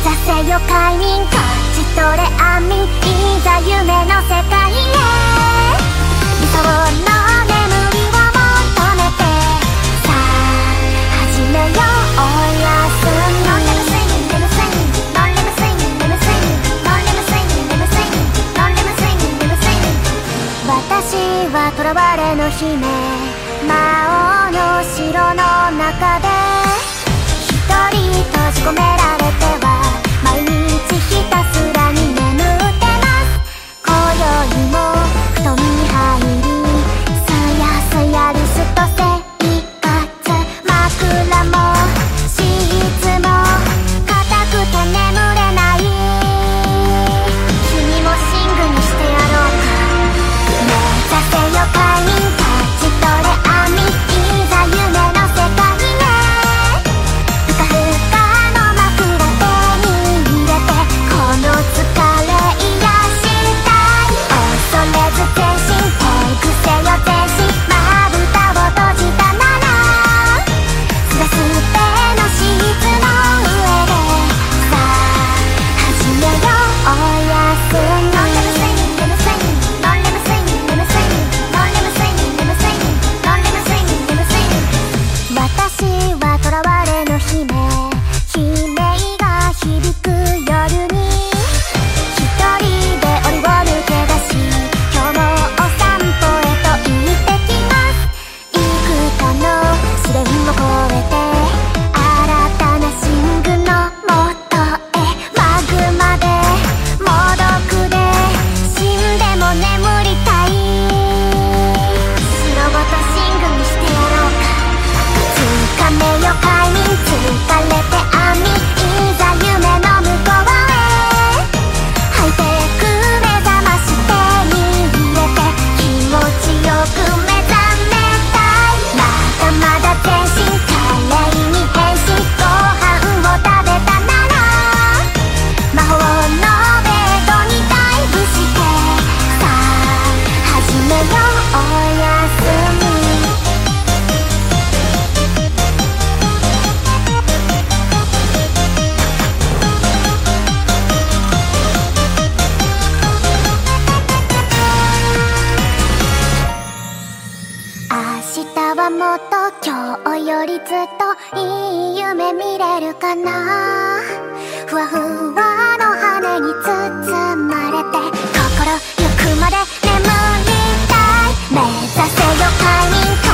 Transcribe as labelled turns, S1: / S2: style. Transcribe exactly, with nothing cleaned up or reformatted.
S1: 指せよ快眠、勝ち取れ安眠、いざ夢の世界へ。理想の眠りを求めて、さあ始めよう。おやすみ。ノンレム睡眠、レム睡眠、ノンレム睡眠、レム睡眠、ノンレム睡眠、レム睡眠、ノンレム睡眠、レム睡眠。私は囚われの姫、魔王の城の中で一人閉じ込められては毎日ひたすらに眠ってます。今宵も布団に入り、すやすや留守と生活、枕もシーツも硬くて眠れない。君も寝具にしてやろうか。目指せよ快眠、勝ち取れ安眠、いざ夢の世界へ。ふかふかの枕手に入れて、この疲れ癒したい。恐れず全身手癖よ全身、まぶたを閉じたならスレスレのシーツの上で、さあ始めよう。おやすみ。ノンレム睡眠、レム睡眠、ノンレム睡眠、レム睡眠、ノンレム睡眠、レム睡眠、ノンレム睡眠、レム睡眠。私は囚われの姫、悲鳴が響く夜に一人で檻を抜け出し、今日もお散歩へと行ってきます。幾多の試練を越えて新たな寝具の元へ、マグマでもどくで死んでも眠りたい。白ごと寝具にしてやろうか。つかめよ快眠、疲れて安眠、いざ夢の向こうへ。ハイテク目覚まし手に入れて、気持ちよく目覚めたい。まだまだ全身華麗に変身、ご飯を食べたなら魔法のベッドにダイブして、さあ始めよう。おやすみ。明日はもっと今日よりずっといい夢見れるかな。ふわふわの羽に包まれて、心ゆくまで眠りたい。目指せよ快眠、